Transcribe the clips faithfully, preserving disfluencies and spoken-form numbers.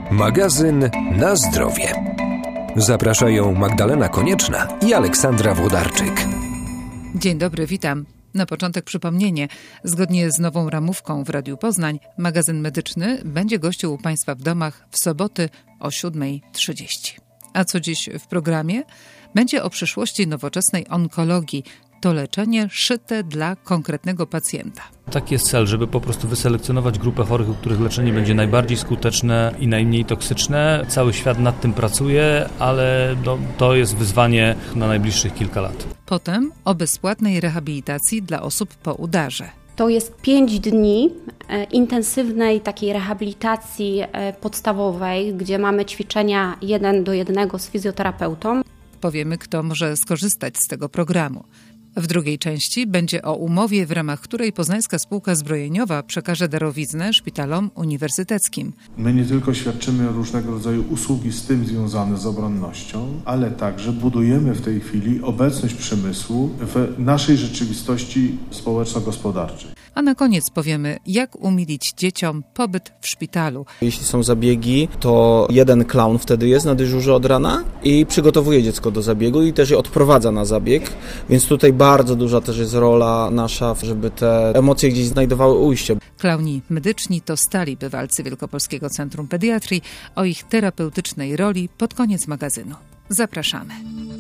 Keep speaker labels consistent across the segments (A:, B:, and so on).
A: Magazyn na zdrowie. Zapraszają Magdalena Konieczna i Aleksandra Włodarczyk.
B: Dzień dobry, witam. Na początek przypomnienie. Zgodnie z nową ramówką w Radiu Poznań, magazyn medyczny będzie gościł u Państwa w domach w soboty o siódma trzydzieści. A co dziś w programie? Będzie o przyszłości nowoczesnej onkologii. To leczenie szyte dla konkretnego pacjenta.
C: Taki jest cel, żeby po prostu wyselekcjonować grupę chorych, u których leczenie będzie najbardziej skuteczne i najmniej toksyczne. Cały świat nad tym pracuje, ale no, to jest wyzwanie na najbliższych kilka lat.
B: Potem o bezpłatnej rehabilitacji dla osób po udarze.
D: To jest pięć dni e, intensywnej takiej rehabilitacji e, podstawowej, gdzie mamy ćwiczenia jeden do jednego z fizjoterapeutą.
B: Powiemy, kto może skorzystać z tego programu. W drugiej części będzie o umowie, w ramach której Poznańska Spółka Zbrojeniowa przekaże darowiznę szpitalom uniwersyteckim.
E: My nie tylko świadczymy różnego rodzaju usługi z tym związane z obronnością, ale także budujemy w tej chwili obecność przemysłu w naszej rzeczywistości społeczno-gospodarczej.
B: A na koniec powiemy, jak umilić dzieciom pobyt w szpitalu.
F: Jeśli są zabiegi, to jeden klaun wtedy jest na dyżurze od rana i przygotowuje dziecko do zabiegu i też je odprowadza na zabieg, więc tutaj bardzo duża też jest rola nasza, żeby te emocje gdzieś znajdowały ujście.
B: Klauni medyczni to stali bywalcy Wielkopolskiego Centrum Pediatrii. O ich terapeutycznej roli pod koniec magazynu. Zapraszamy.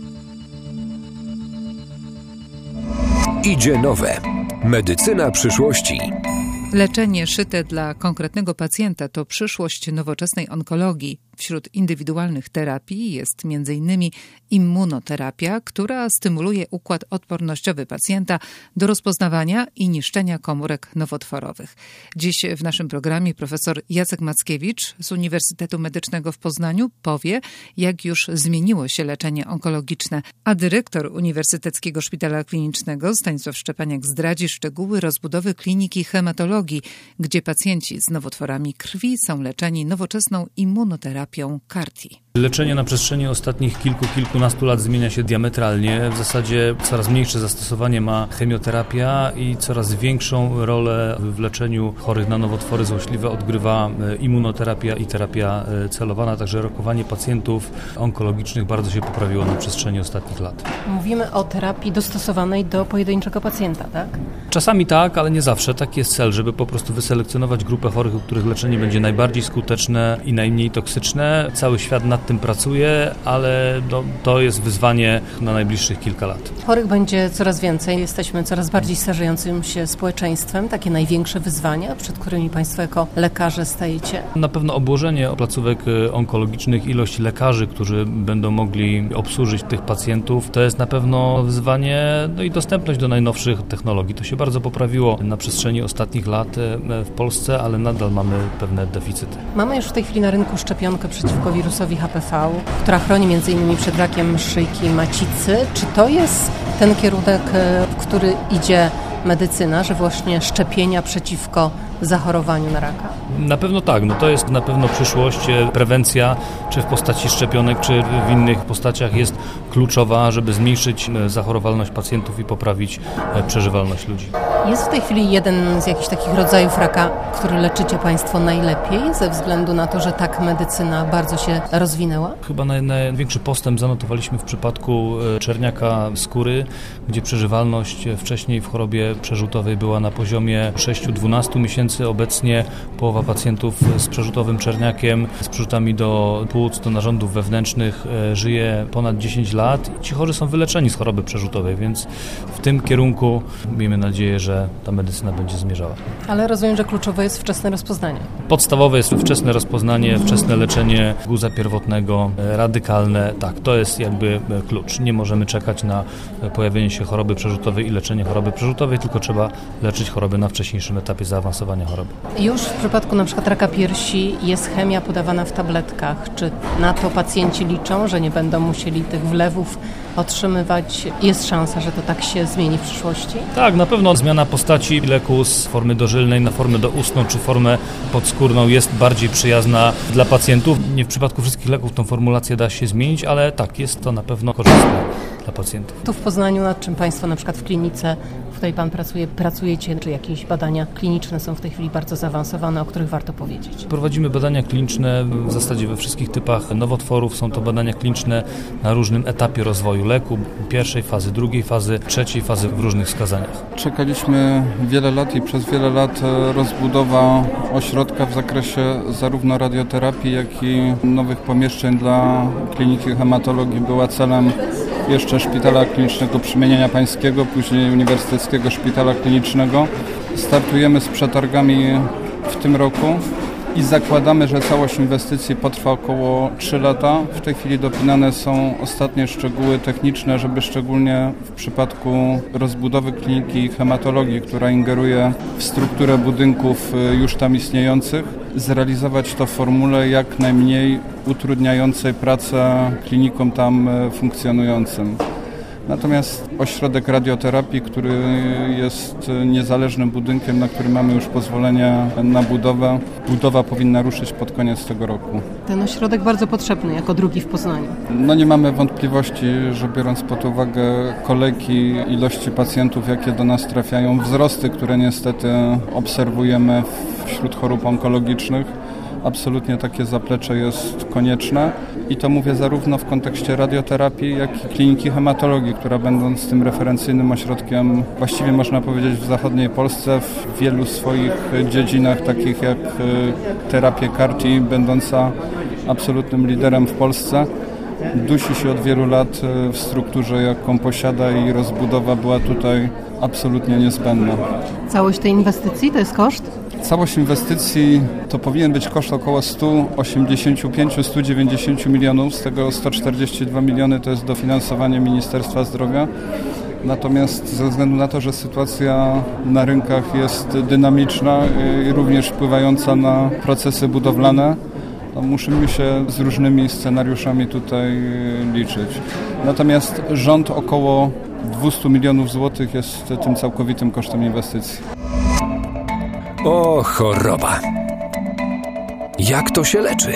A: Idzie nowe. Medycyna przyszłości.
B: Leczenie szyte dla konkretnego pacjenta to przyszłość nowoczesnej onkologii. Wśród indywidualnych terapii jest między innymi immunoterapia, która stymuluje układ odpornościowy pacjenta do rozpoznawania i niszczenia komórek nowotworowych. Dziś w naszym programie profesor Jacek Mackiewicz z Uniwersytetu Medycznego w Poznaniu powie, jak już zmieniło się leczenie onkologiczne, a dyrektor Uniwersyteckiego Szpitala Klinicznego Stanisław Szczepaniak zdradzi szczegóły rozbudowy kliniki hematologii, gdzie pacjenci z nowotworami krwi są leczeni nowoczesną immunoterapią C A R T.
C: Leczenie na przestrzeni ostatnich kilku, kilkunastu lat zmienia się diametralnie. W zasadzie coraz mniejsze zastosowanie ma chemioterapia i coraz większą rolę w leczeniu chorych na nowotwory złośliwe odgrywa immunoterapia i terapia celowana. Także rokowanie pacjentów onkologicznych bardzo się poprawiło na przestrzeni ostatnich lat.
G: Mówimy o terapii dostosowanej do pojedynczego pacjenta, tak?
C: Czasami tak, ale nie zawsze. Taki jest cel, żeby po prostu wyselekcjonować grupę chorych, u których leczenie będzie najbardziej skuteczne i najmniej toksyczne. Cały świat nad tym pracuje, ale no, to jest wyzwanie na najbliższych kilka lat.
G: Chorych będzie coraz więcej. Jesteśmy coraz bardziej starzejącym się społeczeństwem. Takie największe wyzwania, przed którymi Państwo jako lekarze stajecie?
C: Na pewno obłożenie placówek onkologicznych, ilość lekarzy, którzy będą mogli obsłużyć tych pacjentów, to jest na pewno wyzwanie, no i dostępność do najnowszych technologii. To się bardzo poprawiło na przestrzeni ostatnich lat w Polsce, ale nadal mamy pewne deficyty.
G: Mamy już w tej chwili na rynku szczepionkę przeciwko wirusowi H P V, która chroni między innymi przed rakiem szyjki macicy. Czy to jest ten kierunek, w który idzie medycyna, że właśnie szczepienia przeciwko zachorowaniu na raka?
C: Na pewno tak, no to jest na pewno przyszłość. Prewencja, czy w postaci szczepionek, czy w innych postaciach jest kluczowa, żeby zmniejszyć zachorowalność pacjentów i poprawić przeżywalność ludzi.
G: Jest w tej chwili jeden z jakichś takich rodzajów raka, który leczycie Państwo najlepiej, ze względu na to, że tak medycyna bardzo się rozwinęła?
C: Chyba naj, największy postęp zanotowaliśmy w przypadku czerniaka skóry, gdzie przeżywalność wcześniej w chorobie przerzutowej była na poziomie sześć do dwunastu miesięcy. Obecnie połowa pacjentów z przerzutowym czerniakiem, z przerzutami do płuc, do narządów wewnętrznych żyje ponad dziesięć lat. Ci chorzy są wyleczeni z choroby przerzutowej, więc w tym kierunku miejmy nadzieję, że ta medycyna będzie zmierzała.
G: Ale rozumiem, że kluczowe jest wczesne rozpoznanie.
C: Podstawowe jest wczesne rozpoznanie, wczesne leczenie guza pierwotnego, radykalne. Tak, to jest jakby klucz. Nie możemy czekać na pojawienie się choroby przerzutowej i leczenie choroby przerzutowej, tylko trzeba leczyć choroby na wcześniejszym etapie zaawansowania choroby.
G: Już w przypadku na przykład raka piersi jest chemia podawana w tabletkach. Czy na to pacjenci liczą, że nie będą musieli tych wlewów otrzymywać? Jest szansa, że to tak się zmieni w przyszłości?
C: Tak, na pewno zmiana postaci leku z formy dożylnej na formę doustną czy formę podskórną jest bardziej przyjazna dla pacjentów. Nie w przypadku wszystkich leków tą formulację da się zmienić, ale tak, jest to na pewno korzystne dla pacjentów.
G: Tu w Poznaniu, nad czym Państwo na przykład w klinice, w której Pan pracuje, pracujecie, czy jakieś badania kliniczne są w tej chwili bardzo zaawansowane, o których warto powiedzieć?
C: Prowadzimy badania kliniczne w zasadzie we wszystkich typach nowotworów. Są to badania kliniczne na różnym etapie rozwoju leku, pierwszej fazy, drugiej fazy, trzeciej fazy w różnych wskazaniach.
H: Czekaliśmy wiele lat i przez wiele lat rozbudowa ośrodka w zakresie zarówno radioterapii, jak i nowych pomieszczeń dla kliniki hematologii była celem jeszcze Szpitala Klinicznego Przemienienia Pańskiego, później Uniwersyteckiego Szpitala Klinicznego. Startujemy z przetargami w tym roku i zakładamy, że całość inwestycji potrwa około trzy lata. W tej chwili dopinane są ostatnie szczegóły techniczne, żeby szczególnie w przypadku rozbudowy kliniki hematologii, która ingeruje w strukturę budynków już tam istniejących, zrealizować to w formule jak najmniej utrudniającej pracę klinikom tam funkcjonującym. Natomiast ośrodek radioterapii, który jest niezależnym budynkiem, na który mamy już pozwolenie na budowę, budowa powinna ruszyć pod koniec tego roku.
G: Ten ośrodek bardzo potrzebny, jako drugi w Poznaniu.
H: No nie mamy wątpliwości, że biorąc pod uwagę kolejki, ilości pacjentów, jakie do nas trafiają, wzrosty, które niestety obserwujemy wśród chorób onkologicznych, absolutnie takie zaplecze jest konieczne i to mówię zarówno w kontekście radioterapii, jak i kliniki hematologii, która będąc tym referencyjnym ośrodkiem, właściwie można powiedzieć w zachodniej Polsce, w wielu swoich dziedzinach, takich jak terapię C A R T, będąca absolutnym liderem w Polsce, dusi się od wielu lat w strukturze, jaką posiada i rozbudowa była tutaj absolutnie niezbędna.
G: Całość tej inwestycji to jest koszt?
H: Całość inwestycji to powinien być koszt około sto osiemdziesiąt pięć do stu dziewięćdziesięciu milionów, z tego sto czterdzieści dwa miliony to jest dofinansowanie Ministerstwa Zdrowia. Natomiast ze względu na to, że sytuacja na rynkach jest dynamiczna i również wpływająca na procesy budowlane, to musimy się z różnymi scenariuszami tutaj liczyć. Natomiast rząd około dwieście milionów złotych jest tym całkowitym kosztem inwestycji.
A: O, choroba. Jak to się leczy?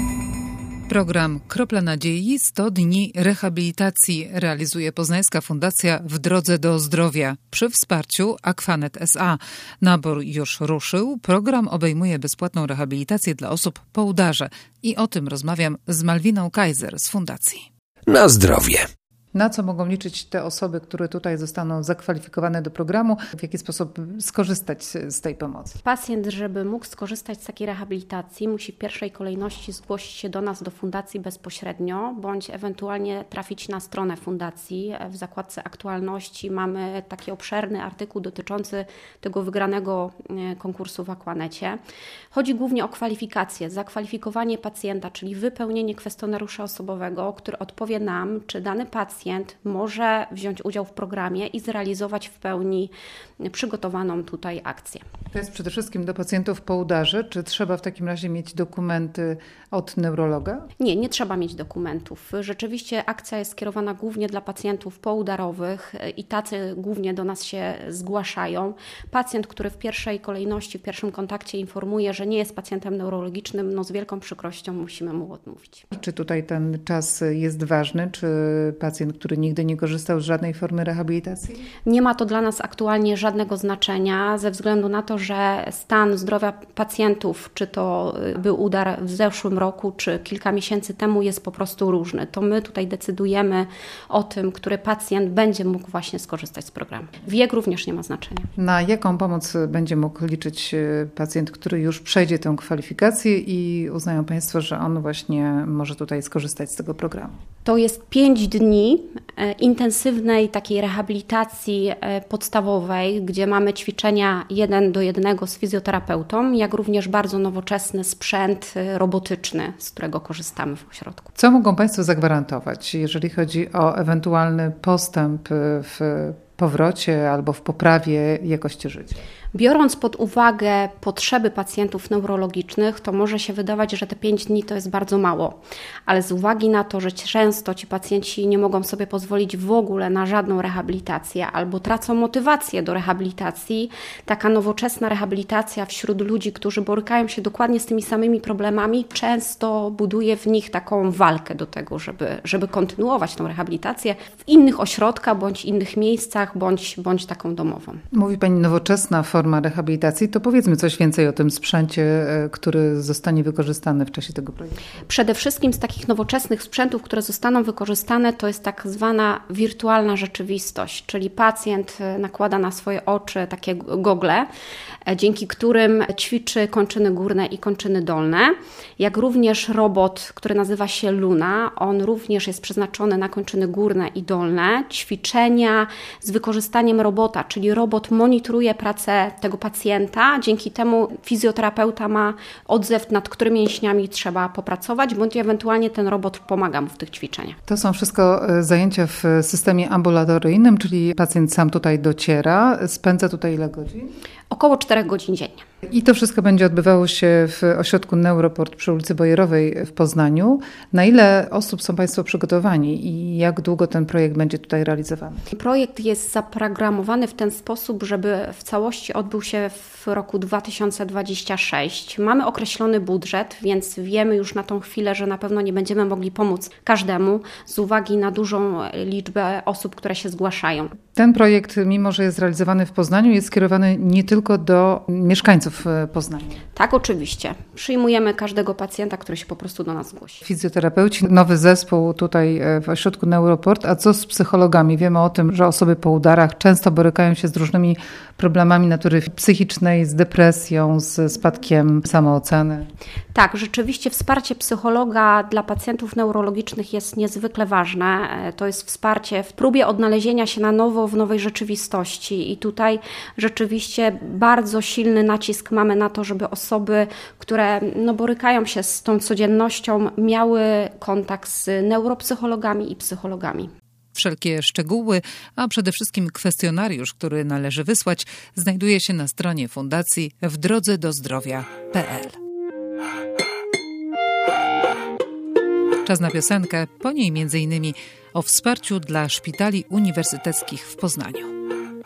B: Program Kropla Nadziei sto dni rehabilitacji realizuje Poznańska Fundacja W Drodze do Zdrowia przy wsparciu Aquanet S A. Nabór już ruszył. Program obejmuje bezpłatną rehabilitację dla osób po udarze. I o tym rozmawiam z Malwiną Kaiser z Fundacji.
A: Na zdrowie.
B: Na co mogą liczyć te osoby, które tutaj zostaną zakwalifikowane do programu? W jaki sposób skorzystać z tej pomocy?
D: Pacjent, żeby mógł skorzystać z takiej rehabilitacji, musi w pierwszej kolejności zgłosić się do nas, do fundacji bezpośrednio, bądź ewentualnie trafić na stronę fundacji. W zakładce aktualności mamy taki obszerny artykuł dotyczący tego wygranego konkursu w Aquanecie. Chodzi głównie o kwalifikację, zakwalifikowanie pacjenta, czyli wypełnienie kwestionariusza osobowego, który odpowie nam, czy dany pacjent może wziąć udział w programie i zrealizować w pełni przygotowaną tutaj akcję.
B: To jest przede wszystkim do pacjentów po udarze. Czy trzeba w takim razie mieć dokumenty od neurologa?
D: Nie, nie trzeba mieć dokumentów. Rzeczywiście akcja jest skierowana głównie dla pacjentów poudarowych i tacy głównie do nas się zgłaszają. Pacjent, który w pierwszej kolejności, w pierwszym kontakcie informuje, że nie jest pacjentem neurologicznym, no z wielką przykrością musimy mu odmówić.
B: Czy tutaj ten czas jest ważny? Czy pacjent, który nigdy nie korzystał z żadnej formy rehabilitacji?
D: Nie ma to dla nas aktualnie żadnego znaczenia ze względu na to, że stan zdrowia pacjentów, czy to był udar w zeszłym roku, czy kilka miesięcy temu, jest po prostu różny. To my tutaj decydujemy o tym, który pacjent będzie mógł właśnie skorzystać z programu. Wiek również nie ma znaczenia.
B: Na jaką pomoc będzie mógł liczyć pacjent, który już przejdzie tę kwalifikację i uznają Państwo, że on właśnie może tutaj skorzystać z tego programu?
D: To jest pięć dni intensywnej takiej rehabilitacji podstawowej, gdzie mamy ćwiczenia jeden do jednego z fizjoterapeutą, jak również bardzo nowoczesny sprzęt robotyczny, z którego korzystamy w ośrodku.
B: Co mogą Państwo zagwarantować, jeżeli chodzi o ewentualny postęp w powrocie albo w poprawie jakości życia?
D: Biorąc pod uwagę potrzeby pacjentów neurologicznych, to może się wydawać, że te pięć dni to jest bardzo mało, ale z uwagi na to, że często ci pacjenci nie mogą sobie pozwolić w ogóle na żadną rehabilitację albo tracą motywację do rehabilitacji, taka nowoczesna rehabilitacja wśród ludzi, którzy borykają się dokładnie z tymi samymi problemami, często buduje w nich taką walkę do tego, żeby, żeby kontynuować tą rehabilitację w innych ośrodkach, bądź innych miejscach, bądź, bądź taką domową.
B: Mówi Pani nowoczesna forma rehabilitacji, to powiedzmy coś więcej o tym sprzęcie, który zostanie wykorzystany w czasie tego projektu. Przede
D: wszystkim z takich nowoczesnych sprzętów, które zostaną wykorzystane, to jest tak zwana wirtualna rzeczywistość, czyli pacjent nakłada na swoje oczy takie gogle, dzięki którym ćwiczy kończyny górne i kończyny dolne, jak również robot, który nazywa się Luna, on również jest przeznaczony na kończyny górne i dolne, ćwiczenia z wykorzystaniem robota, czyli robot monitoruje pracę tego pacjenta, dzięki temu fizjoterapeuta ma odzew, nad którymi mięśniami trzeba popracować, bądź ewentualnie ten robot pomaga mu w tych ćwiczeniach.
B: To są wszystko zajęcia w systemie ambulatoryjnym, czyli pacjent sam tutaj dociera, spędza tutaj ile godzin?
D: Około czterech godzin dziennie.
B: I to wszystko będzie odbywało się w ośrodku Neuroport przy ulicy Bojerowej w Poznaniu. Na ile osób są Państwo przygotowani i jak długo ten projekt będzie tutaj realizowany?
D: Projekt jest zaprogramowany w ten sposób, żeby w całości odbył się w roku dwa tysiące dwudziestym szóstym. Mamy określony budżet, więc wiemy już na tą chwilę, że na pewno nie będziemy mogli pomóc każdemu z uwagi na dużą liczbę osób, które się zgłaszają.
B: Ten projekt, mimo że jest realizowany w Poznaniu, jest skierowany nie tylko do mieszkańców Poznania.
D: Tak, oczywiście. Przyjmujemy każdego pacjenta, który się po prostu do nas zgłosi.
B: Fizjoterapeuci, nowy zespół tutaj w ośrodku Neuroport, a co z psychologami? Wiemy o tym, że osoby po udarach często borykają się z różnymi problemami natury psychicznej, z depresją, z spadkiem samooceny.
D: Tak, rzeczywiście wsparcie psychologa dla pacjentów neurologicznych jest niezwykle ważne. To jest wsparcie w próbie odnalezienia się na nowo w nowej rzeczywistości i tutaj rzeczywiście bardzo silny nacisk mamy na to, żeby osoby, które no, borykają się z tą codziennością, miały kontakt z neuropsychologami i psychologami.
B: Wszelkie szczegóły, a przede wszystkim kwestionariusz, który należy wysłać, znajduje się na stronie Fundacji w drodze do zdrowia kropka pe el. Czas na piosenkę, po niej między innymi o wsparciu dla szpitali uniwersyteckich w Poznaniu.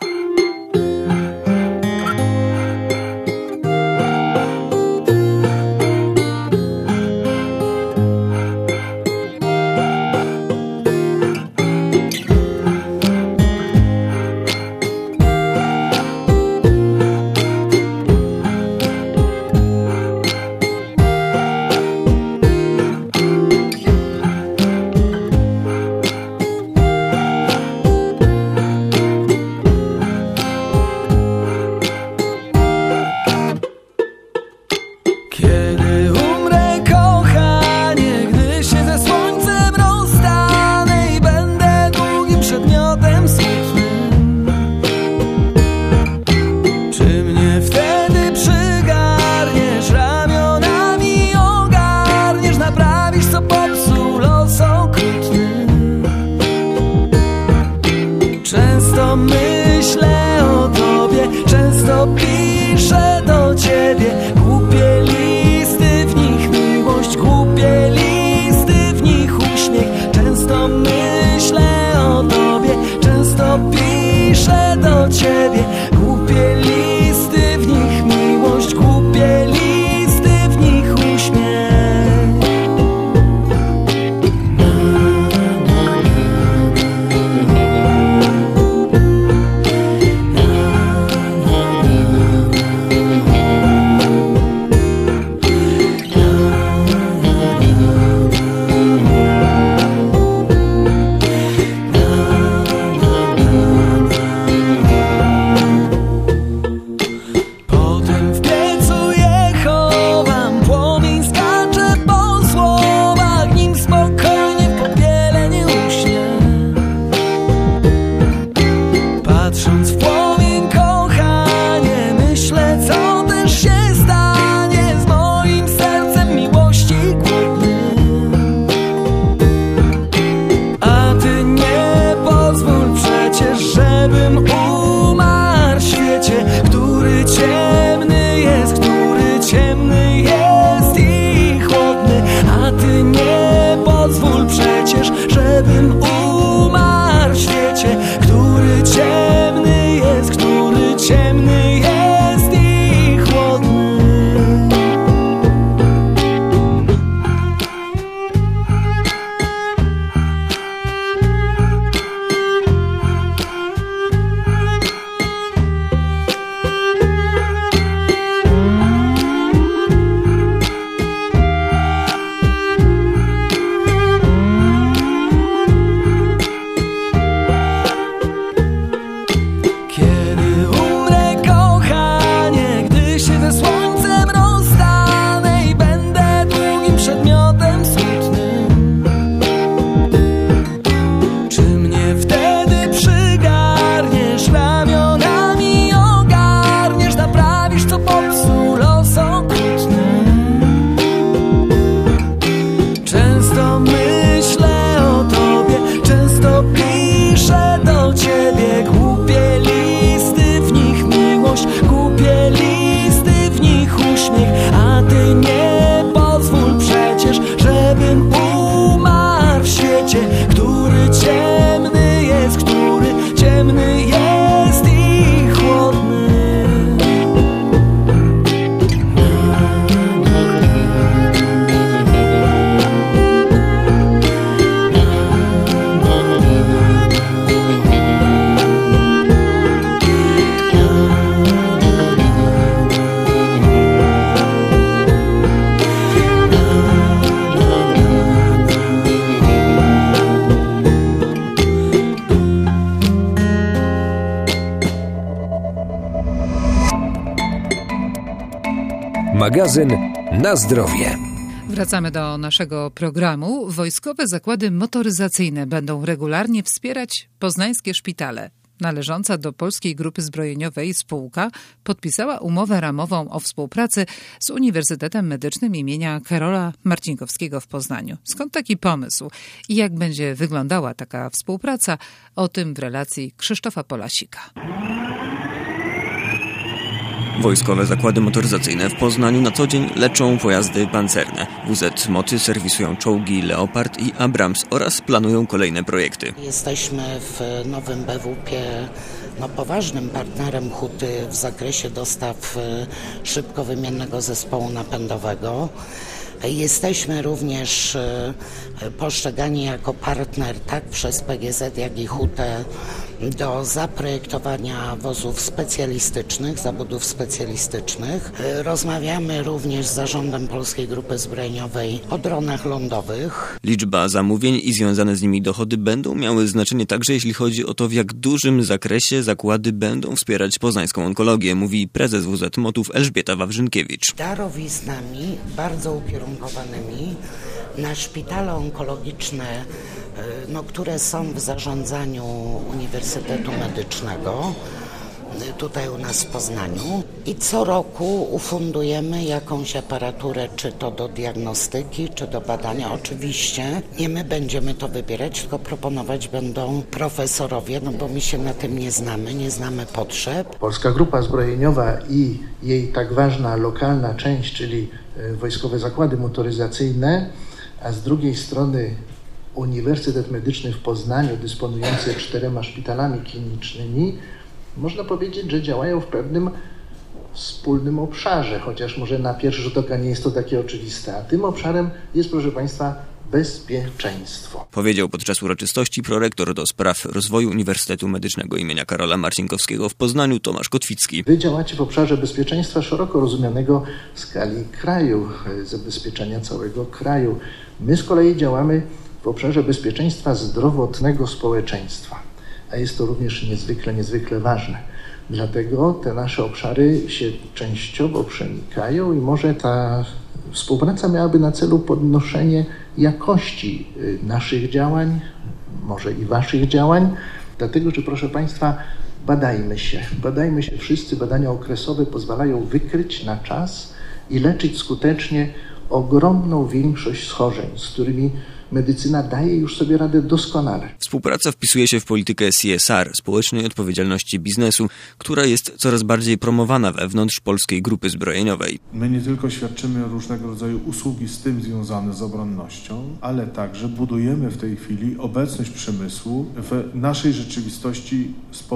I: Piszę do ciebie głupie listy, w nich miłość, głupie listy, w nich uśmiech. Często myślę o tobie, często piszę do ciebie głupie listy, w nich miłość, głupie listy, w nich uśmiech. Ty nie pozwól przecież, żebym umarł w świecie, który ciemny jest, który ciemny jest i chłodny.
A: Magazyn Na Zdrowie.
B: Wracamy do naszego programu. Wojskowe zakłady motoryzacyjne będą regularnie wspierać poznańskie szpitale. Należąca do Polskiej Grupy Zbrojeniowej spółka podpisała umowę ramową o współpracy z Uniwersytetem Medycznym imienia Karola Marcinkowskiego w Poznaniu. Skąd taki pomysł i jak będzie wyglądała taka współpraca? O tym w relacji Krzysztofa Polasika.
J: Wojskowe zakłady motoryzacyjne w Poznaniu na co dzień leczą pojazdy pancerne. W Z Moty serwisują czołgi Leopard i Abrams oraz planują kolejne projekty.
K: Jesteśmy w nowym B W P no, poważnym partnerem Huty w zakresie dostaw szybkowymiennego zespołu napędowego. Jesteśmy również postrzegani jako partner tak przez P G Z, jak i Hutę do zaprojektowania wozów specjalistycznych, zawodów specjalistycznych. Rozmawiamy również z zarządem Polskiej Grupy Zbrojeniowej o dronach lądowych.
J: Liczba zamówień i związane z nimi dochody będą miały znaczenie także jeśli chodzi o to, w jak dużym zakresie zakłady będą wspierać poznańską onkologię, mówi prezes W Z Motów Elżbieta Wawrzynkiewicz.
K: Darowiznami bardzo ukierunkowanymi na szpitale onkologiczne, no, które są w zarządzaniu Uniwersytetu Medycznego, tutaj u nas w Poznaniu. I co roku ufundujemy jakąś aparaturę, czy to do diagnostyki, czy do badania. Oczywiście nie my będziemy to wybierać, tylko proponować będą profesorowie, no bo my się na tym nie znamy, nie znamy potrzeb.
L: Polska Grupa Zbrojeniowa i jej tak ważna lokalna część, czyli Wojskowe Zakłady Motoryzacyjne, a z drugiej strony Uniwersytet Medyczny w Poznaniu, dysponujący czterema szpitalami klinicznymi, można powiedzieć, że działają w pewnym wspólnym obszarze, chociaż może na pierwszy rzut oka nie jest to takie oczywiste. A tym obszarem jest, proszę Państwa, bezpieczeństwo.
J: Powiedział podczas uroczystości prorektor do spraw rozwoju Uniwersytetu Medycznego imienia Karola Marcinkowskiego w Poznaniu Tomasz Kotwicki.
L: Wy działacie w obszarze bezpieczeństwa szeroko rozumianego w skali kraju, zabezpieczenia całego kraju. My z kolei działamy w obszarze bezpieczeństwa zdrowotnego społeczeństwa, a jest to również niezwykle, niezwykle ważne. Dlatego te nasze obszary się częściowo przenikają i może ta współpraca miałaby na celu podnoszenie jakości naszych działań, może i waszych działań, dlatego że, proszę Państwa, badajmy się. Badajmy się wszyscy. Badania okresowe pozwalają wykryć na czas i leczyć skutecznie ogromną większość schorzeń, z którymi medycyna daje już sobie radę doskonale.
J: Współpraca wpisuje się w politykę C S R, społecznej odpowiedzialności biznesu, która jest coraz bardziej promowana wewnątrz Polskiej Grupy Zbrojeniowej.
E: My nie tylko świadczymy różnego rodzaju usługi z tym związane z obronnością, ale także budujemy w tej chwili obecność przemysłu w naszej rzeczywistości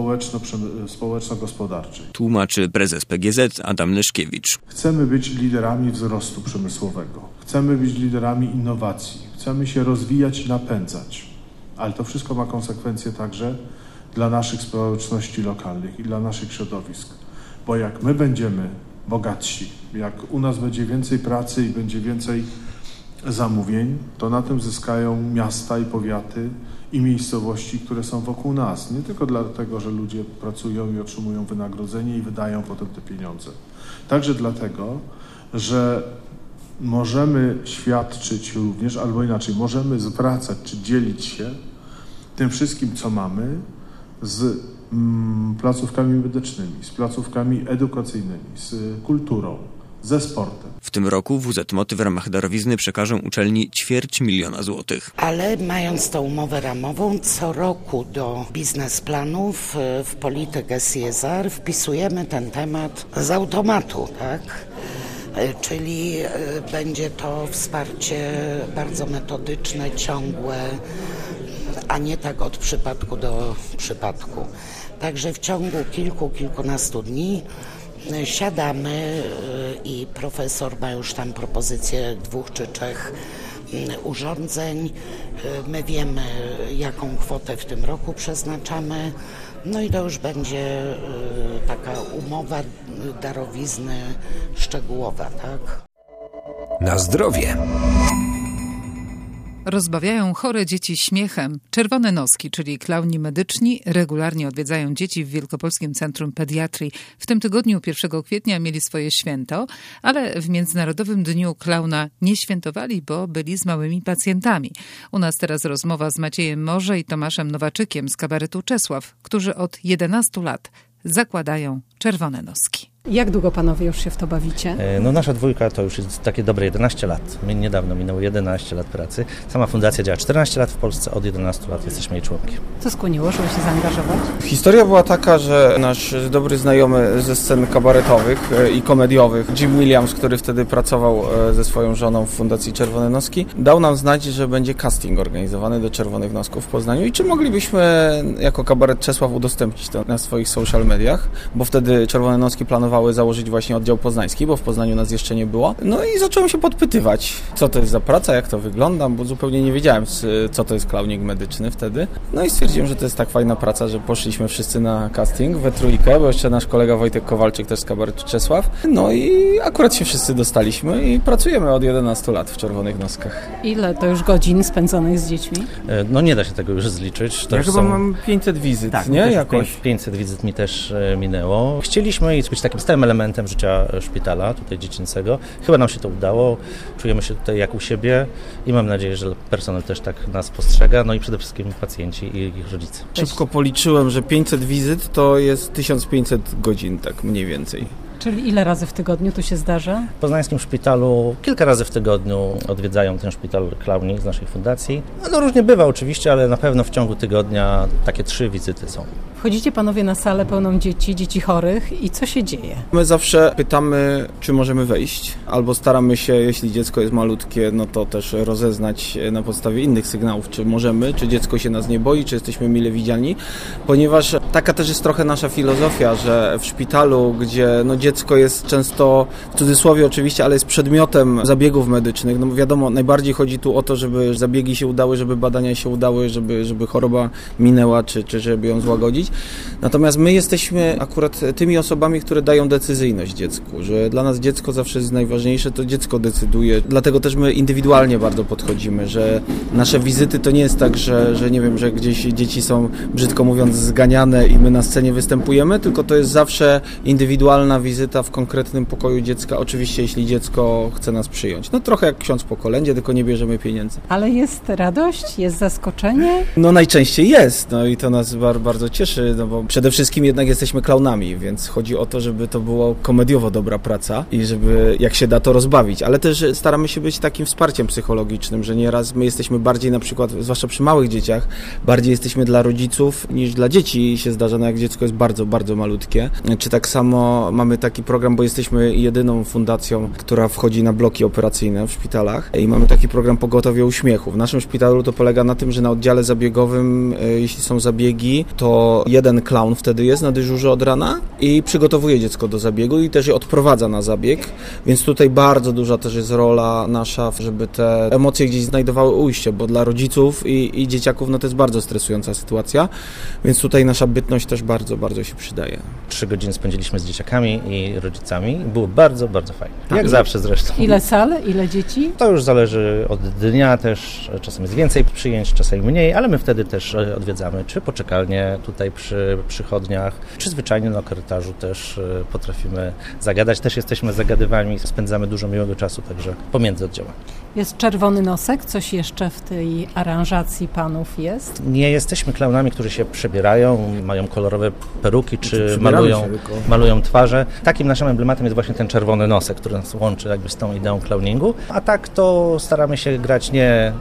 E: społeczno-gospodarczej.
J: Tłumaczy prezes P G Z Adam Leszkiewicz.
E: Chcemy być liderami wzrostu przemysłowego. Chcemy być liderami innowacji. Chcemy się rozwijać i napędzać. Ale to wszystko ma konsekwencje także dla naszych społeczności lokalnych i dla naszych środowisk. Bo jak my będziemy bogatsi, jak u nas będzie więcej pracy i będzie więcej zamówień, to na tym zyskają miasta i powiaty i miejscowości, które są wokół nas. Nie tylko dlatego, że ludzie pracują i otrzymują wynagrodzenie i wydają potem te pieniądze. Także dlatego, że możemy świadczyć również, albo inaczej, możemy zwracać czy dzielić się tym wszystkim, co mamy, z mm, placówkami medycznymi, z placówkami edukacyjnymi, z kulturą, ze sportem.
J: W tym roku W Z Moty w ramach darowizny przekażą uczelni ćwierć miliona złotych.
K: Ale mając tą umowę ramową, co roku do biznesplanów w politykę C S R wpisujemy ten temat z automatu, tak? czyli będzie to wsparcie bardzo metodyczne, ciągłe, a nie tak od przypadku do przypadku. Także w ciągu kilku, kilkunastu dni siadamy i profesor ma już tam propozycję dwóch czy trzech urządzeń. My wiemy, jaką kwotę w tym roku przeznaczamy. No i to już będzie taka umowa darowizny szczegółowa, tak?
A: Na zdrowie.
B: Rozbawiają chore dzieci śmiechem. Czerwone noski, czyli klauni medyczni, regularnie odwiedzają dzieci w Wielkopolskim Centrum Pediatrii. W tym tygodniu pierwszego kwietnia mieli swoje święto, ale w Międzynarodowym Dniu Klauna nie świętowali, bo byli z małymi pacjentami. U nas teraz rozmowa z Maciejem Morze i Tomaszem Nowaczykiem z kabaretu Czesław, którzy od jedenastu lat zakładają czerwone noski.
G: Jak długo panowie już się w to bawicie?
M: No nasza dwójka to już jest takie dobre jedenaście lat. My niedawno minęło jedenaście lat pracy. Sama fundacja działa czternaście lat w Polsce, od jedenastu lat jesteśmy jej członkiem.
G: Co skłoniło, żeby się zaangażować?
F: Historia była taka, że nasz dobry znajomy ze scen kabaretowych i komediowych, Jim Williams, który wtedy pracował ze swoją żoną w Fundacji Czerwone Noski, dał nam znać, że będzie casting organizowany do Czerwonych Nosków w Poznaniu i czy moglibyśmy jako kabaret Czesław udostępnić to na swoich social mediach, bo wtedy Czerwone Noski planowały założyć właśnie oddział poznański, bo w Poznaniu nas jeszcze nie było. No i zacząłem się podpytywać, co to jest za praca, jak to wygląda, bo zupełnie nie wiedziałem, co to jest klauning medyczny wtedy. No i stwierdziłem, że to jest tak fajna praca, że poszliśmy wszyscy na casting we trójkę, bo jeszcze nasz kolega Wojtek Kowalczyk też z kabaretu Czesław. No i akurat się wszyscy dostaliśmy i pracujemy od jedenastu lat w Czerwonych Noskach.
G: Ile to już godzin spędzonych z dziećmi?
M: No nie da się tego już zliczyć. To
F: ja
M: już
F: chyba
M: są...
F: mam pięćset wizyt,
M: tak,
F: nie? Jakoś.
M: pięćset wizyt mi też minęło. Chcieliśmy być takim stałym elementem życia szpitala, tutaj dziecięcego. Chyba nam się to udało. Czujemy się tutaj jak u siebie i mam nadzieję, że personel też tak nas postrzega, no i przede wszystkim pacjenci i ich rodzice.
F: Szybko policzyłem, że pięćset wizyt to jest tysiąc pięćset godzin, tak mniej więcej.
G: Czyli ile razy w tygodniu tu się zdarza?
M: W poznańskim szpitalu kilka razy w tygodniu odwiedzają ten szpital klauni z naszej fundacji. No różnie bywa oczywiście, ale na pewno w ciągu tygodnia takie trzy wizyty są.
G: Wchodzicie panowie na salę pełną dzieci, dzieci chorych i co się dzieje?
F: My zawsze pytamy, czy możemy wejść, albo staramy się, jeśli dziecko jest malutkie, no to też rozeznać na podstawie innych sygnałów, czy możemy, czy dziecko się nas nie boi, czy jesteśmy mile widziani, ponieważ taka też jest trochę nasza filozofia, że w szpitalu, gdzie no dziecko jest często, w cudzysłowie oczywiście, ale jest przedmiotem zabiegów medycznych, no wiadomo, najbardziej chodzi tu o to, żeby zabiegi się udały, żeby badania się udały, żeby, żeby choroba minęła, czy, czy żeby ją złagodzić. Natomiast my jesteśmy akurat tymi osobami, które dają decyzyjność dziecku, że dla nas dziecko zawsze jest najważniejsze, to dziecko decyduje. Dlatego też my indywidualnie bardzo podchodzimy, że nasze wizyty to nie jest tak, że, że nie wiem, że gdzieś dzieci są, brzydko mówiąc, zganiane i my na scenie występujemy, tylko to jest zawsze indywidualna wizyta w konkretnym pokoju dziecka, oczywiście jeśli dziecko chce nas przyjąć. No trochę jak ksiądz po kolędzie, tylko nie bierzemy pieniędzy.
G: Ale jest radość, jest zaskoczenie?
F: No najczęściej jest, no i to nas bardzo cieszy. No bo przede wszystkim jednak jesteśmy klaunami, więc chodzi o to, żeby to było komediowo dobra praca i żeby jak się da to rozbawić, ale też staramy się być takim wsparciem psychologicznym, że nieraz my jesteśmy bardziej na przykład, zwłaszcza przy małych dzieciach, bardziej jesteśmy dla rodziców niż dla dzieci i się zdarza, no jak dziecko jest bardzo, bardzo malutkie. Czy tak samo mamy taki program, bo jesteśmy jedyną fundacją, która wchodzi na bloki operacyjne w szpitalach i mamy taki program Pogotowie Uśmiechu. W naszym szpitalu to polega na tym, że na oddziale zabiegowym, jeśli są zabiegi, to jeden klaun wtedy jest na dyżurze od rana i przygotowuje dziecko do zabiegu i też je odprowadza na zabieg, więc tutaj bardzo duża też jest rola nasza, żeby te emocje gdzieś znajdowały ujście, bo dla rodziców i, i dzieciaków no to jest bardzo stresująca sytuacja, więc tutaj nasza bytność też bardzo, bardzo się przydaje.
M: Trzy godziny spędziliśmy z dzieciakami i rodzicami. Było bardzo, bardzo fajnie. Jak tak, zawsze zresztą.
G: Ile sal? Ile dzieci?
M: To już zależy od dnia też. Czasem jest więcej przyjęć, czasem mniej, ale my wtedy też odwiedzamy czy poczekalnie tutaj przy przychodniach, czy zwyczajnie na korytarzu też potrafimy zagadać. Też jesteśmy zagadywani, spędzamy dużo miłego czasu, także pomiędzy oddziałami.
G: Jest czerwony nosek? Coś jeszcze w tej aranżacji panów jest?
M: Nie jesteśmy klaunami, którzy się przebierają, mają kolorowe peruki, czy malują, malują twarze. Takim naszym emblematem jest właśnie ten czerwony nosek, który nas łączy jakby z tą ideą clowningu. A tak to staramy się grać nie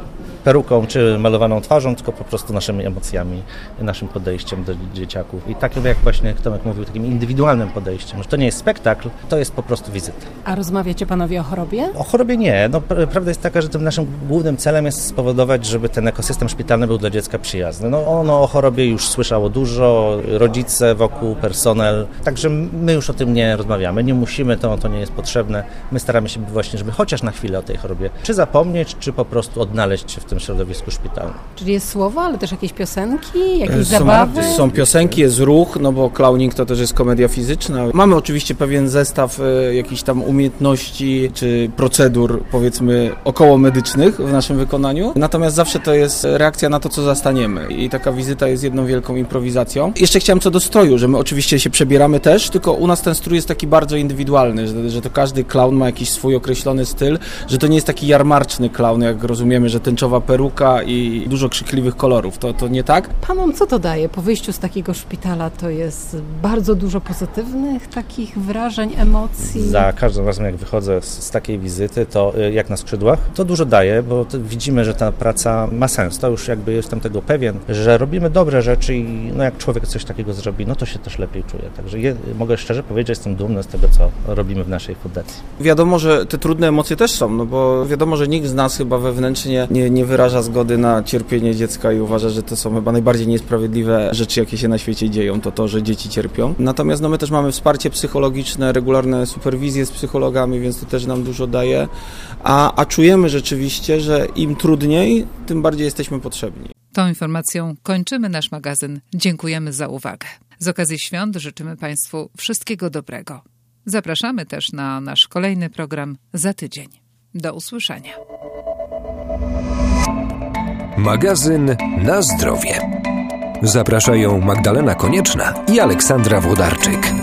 M: peruką czy malowaną twarzą, tylko po prostu naszymi emocjami, naszym podejściem do dzieciaków. I takim, jak właśnie Tomek mówił, takim indywidualnym podejściem, że to nie jest spektakl, to jest po prostu wizyta.
G: A rozmawiacie panowie o chorobie?
M: O chorobie nie. No, prawda jest taka, że tym naszym głównym celem jest spowodować, żeby ten ekosystem szpitalny był dla dziecka przyjazny. No ono o chorobie już słyszało dużo, rodzice wokół, personel, także my już o tym nie rozmawiamy, nie musimy, to, to nie jest potrzebne. My staramy się właśnie, żeby chociaż na chwilę o tej chorobie czy zapomnieć, czy po prostu odnaleźć się w tym środowisku szpitalnym.
G: Czyli jest słowo, ale też jakieś piosenki, jakieś
F: są,
G: zabawy?
F: Są piosenki, jest ruch, no bo clowning to też jest komedia fizyczna. Mamy oczywiście pewien zestaw e, jakichś tam umiejętności czy procedur, powiedzmy, około medycznych w naszym wykonaniu. Natomiast zawsze to jest reakcja na to, co zastaniemy. I taka wizyta jest jedną wielką improwizacją. Jeszcze chciałem co do stroju, że my oczywiście się przebieramy też, tylko u nas ten strój jest taki bardzo indywidualny, że, że to każdy klaun ma jakiś swój określony styl, że to nie jest taki jarmarczny klaun, jak rozumiemy, że tęczowa peruka i dużo krzykliwych kolorów. To, to nie tak?
G: Panom co to daje? Po wyjściu z takiego szpitala to jest bardzo dużo pozytywnych takich wrażeń, emocji.
M: Za każdym razem, jak wychodzę z, z takiej wizyty, to jak na skrzydłach, to dużo daje, bo widzimy, że ta praca ma sens. To już jakby jestem tego pewien, że robimy dobre rzeczy i no jak człowiek coś takiego zrobi, no to się też lepiej czuje. Także je, mogę szczerze powiedzieć, że jestem dumny z tego, co robimy w naszej fundacji.
F: Wiadomo, że te trudne emocje też są, no bo wiadomo, że nikt z nas chyba wewnętrznie nie, nie wyraża zgody na cierpienie dziecka i uważa, że to są chyba najbardziej niesprawiedliwe rzeczy, jakie się na świecie dzieją, to to, że dzieci cierpią. Natomiast no my też mamy wsparcie psychologiczne, regularne superwizje z psychologami, więc to też nam dużo daje, a, a czujemy rzeczywiście, że im trudniej, tym bardziej jesteśmy potrzebni.
B: Tą informacją kończymy nasz magazyn. Dziękujemy za uwagę. Z okazji świąt życzymy Państwu wszystkiego dobrego. Zapraszamy też na nasz kolejny program za tydzień. Do usłyszenia.
A: Magazyn Na zdrowie. Zapraszają Magdalena Konieczna i Aleksandra Włodarczyk.